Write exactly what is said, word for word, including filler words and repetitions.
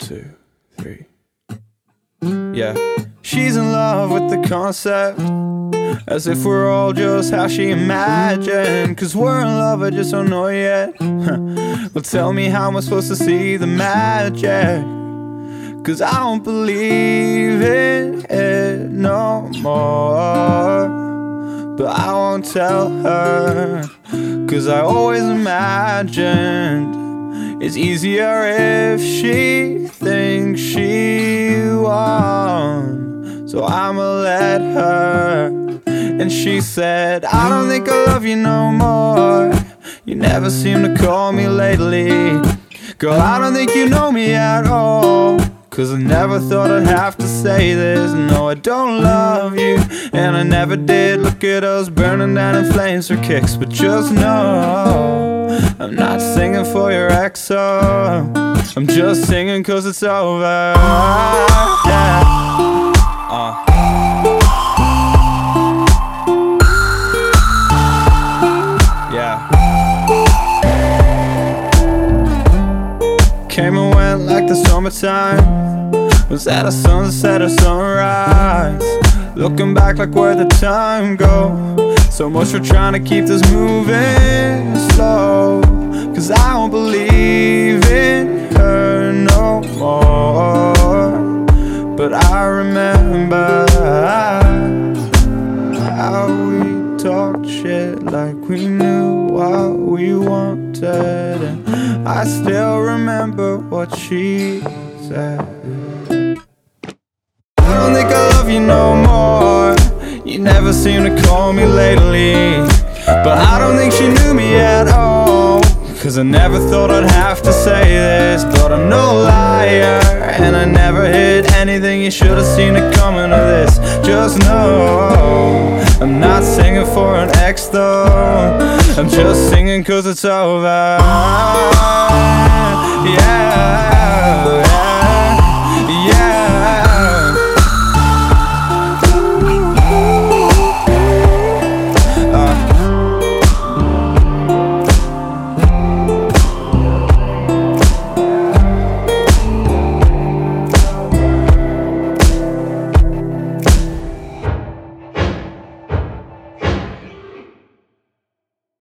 two, three. Yeah. She's in love with the concept, as if we're all just how she imagined. Cause we're in love, I just don't know yet. Well, tell me, how am I supposed to see the magic? Cause I don't believe in it no more. But I won't tell her, cause I always imagined it's easier if she thinks she won. So I'ma let her. And she said, I don't think I love you no more. You never seem to call me lately. Girl, I don't think you know me at all. Cause I never thought I'd have to say this. No, I don't love you, and I never did. Look at us burning down in flames for kicks. But just know, I'm not singing for your ex, oh. I'm just singing cause it's over. Yeah. Uh. Yeah. Came and went like the summertime. Was that a sunset or sunrise? Looking back like where'd the time go? So much for trying to keep this moving slow. Cause I don't believe in her no more. But I remember how we talked shit like we knew what we wanted. And I still remember what she said. I don't think I love you no more. You never seem to call me lately. But I don't think she knew me at all. Cause I never thought I'd have to say this. But I'm no liar, and I never hid anything. You should've seen it coming to this. Just know, I'm not singing for an ex though. I'm just singing cause it's over. Yeah.